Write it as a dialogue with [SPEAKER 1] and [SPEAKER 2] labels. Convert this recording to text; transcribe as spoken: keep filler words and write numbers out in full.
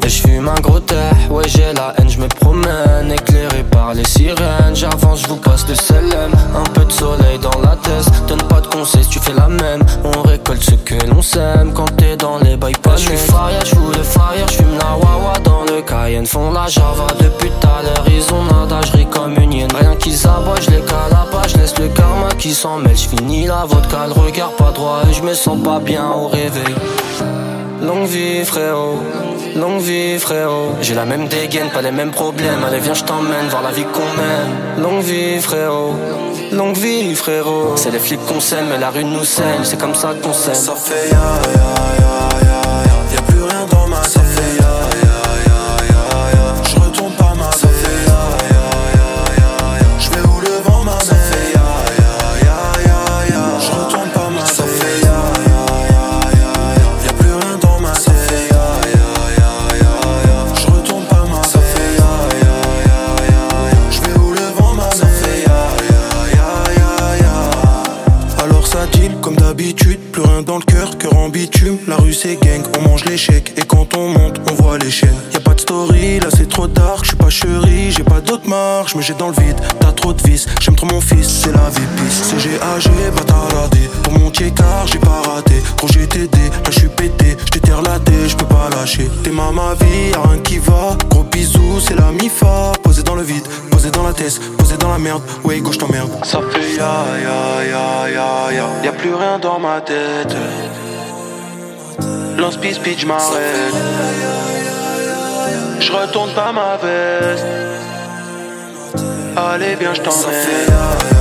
[SPEAKER 1] et je fume un gros terre. Ouais j'ai la haine, je me promène éclairé par les sirènes. J'avance, je vous passe le selem. Un peu de soleil dans la tête. Donne pas de conseils si tu fais la même. On récolte ce que l'on sème quand t'es dans les bails pas. Je suis faria, je fous le fire, je fume la wawa dans le Cayenne. Font la java depuis tout à l'heure, ils ont nada, je ris comme une hyène. Rien qu'ils aboient, je les calapas, je laisse le karma qui s'en mêle. Je finis la vodka, le regard pas droit et je me sens pas bien au réveil. Longue vie frérot, longue vie frérot. J'ai la même dégaine, pas les mêmes problèmes. Allez viens je t'emmène voir la vie qu'on mène. Longue vie frérot, longue vie frérot. C'est les flics qu'on sème mais la rue nous saigne. C'est comme ça qu'on s'aime.
[SPEAKER 2] Ça fait ya ya ya ya ya. Y'a plus rien dans ma tête. Ça fait ya ya ya ya ya. Je retourne pas ma vie. Ça fait ya ya ya ya ya. Je vais où le vent m'amène. Ça fait ya ya ya ya ya. Je retourne pas ma vie. Ça fait ya ya ya ya ya. Y'a plus rien dans ma tête. Ça fait ya ya ya ya ya. Je retourne pas ma vie. Ça fait ya ya ya ya ya. Je vais où le vent m'amène. Ça fait ya ya ya ya ya. Alors ça dit comme d'habitude, plus rien dans le cœur, cœur en bitume. La rue c'est gang, on mange l'échec. Et quand on monte, on voit les chaînes. Y'a pas de story, là c'est trop dark. J'suis pas chéri, j'ai pas d'autre marche. Me jette dans le vide, t'as trop de vices. J'aime trop mon fils, c'est la vie pisse. C G A G, pas taradé. Pour mon car j'ai pas raté. Quand j'ai t'aidé, là j'suis pété. J't'ai relaté, j'peux pas lâcher. T'es ma ma vie, y'a rien qui va. Gros bisous, c'est la mi-fa. Posé dans le vide, posé dans la tête, posé dans la merde. Ouais, gauche t'emmerde. Ça fait ya ya ya ya ya. Y'a plus rien dans ma tête. Lance speed speed, j'm'arrête. J'retourne pas ma veste. Allez viens j't'emmène.